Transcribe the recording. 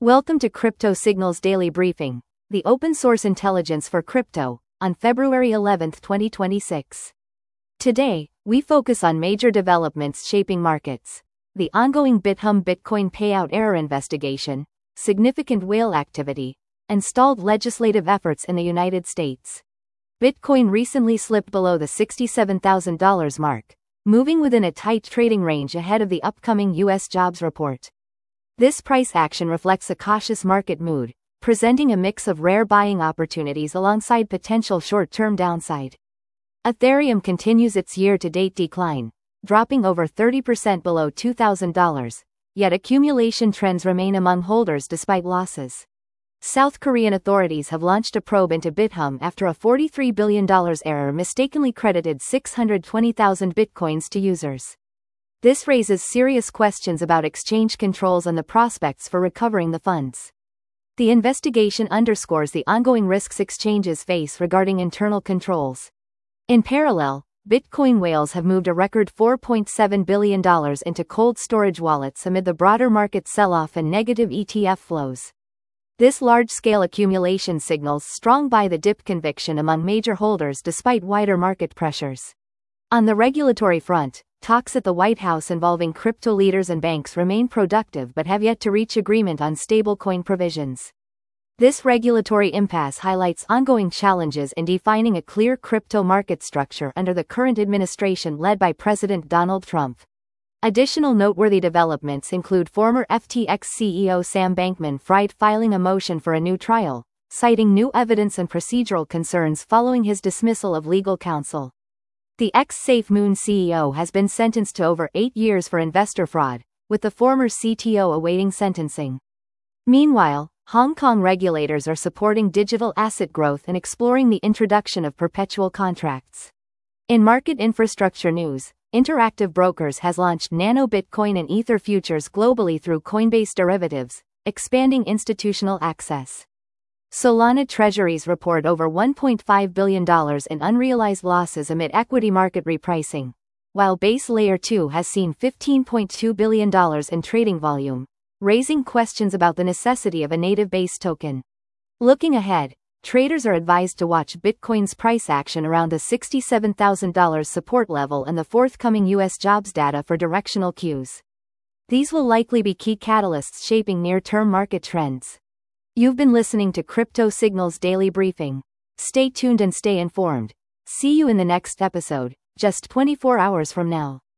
Welcome to Crypto Signals Daily Briefing, the open source intelligence for crypto, on February 11, 2026. Today, we focus on major developments shaping markets: the ongoing BitHum Bitcoin payout error investigation, significant whale activity, and stalled legislative efforts in the United States. Bitcoin recently slipped below the $67,000 mark, moving within a tight trading range ahead of the upcoming U.S. jobs report. This price action reflects a cautious market mood, presenting a mix of rare buying opportunities alongside potential short-term downside. Ethereum continues its year-to-date decline, dropping over 30% below $2,000, yet accumulation trends remain among holders despite losses. South Korean authorities have launched a probe into BitHum after a $43 billion error mistakenly credited 620,000 bitcoins to users. This raises serious questions about exchange controls and the prospects for recovering the funds. The investigation underscores the ongoing risks exchanges face regarding internal controls. In parallel, Bitcoin whales have moved a record $4.7 billion into cold storage wallets amid the broader market sell-off and negative ETF flows. This large-scale accumulation signals strong buy-the-dip conviction among major holders despite wider market pressures. On the regulatory front, talks at the White House involving crypto leaders and banks remain productive but have yet to reach agreement on stablecoin provisions. This regulatory impasse highlights ongoing challenges in defining a clear crypto market structure under the current administration led by President Donald Trump. Additional noteworthy developments include former FTX CEO Sam Bankman-Fried filing a motion for a new trial, citing new evidence and procedural concerns following his dismissal of legal counsel. The ex-SafeMoon CEO has been sentenced to over 8 years for investor fraud, with the former CTO awaiting sentencing. Meanwhile, Hong Kong regulators are supporting digital asset growth and exploring the introduction of perpetual contracts. In market infrastructure news, Interactive Brokers has launched Nano Bitcoin and Ether futures globally through Coinbase Derivatives, expanding institutional access. Solana treasuries report over $1.5 billion in unrealized losses amid equity market repricing, while Base Layer 2 has seen $15.2 billion in trading volume, raising questions about the necessity of a native Base token. Looking ahead, traders are advised to watch Bitcoin's price action around the $67,000 support level and the forthcoming U.S. jobs data for directional cues. These will likely be key catalysts shaping near-term market trends. You've been listening to Crypto Signals Daily Briefing. Stay tuned and stay informed. See you in the next episode, just 24 hours from now.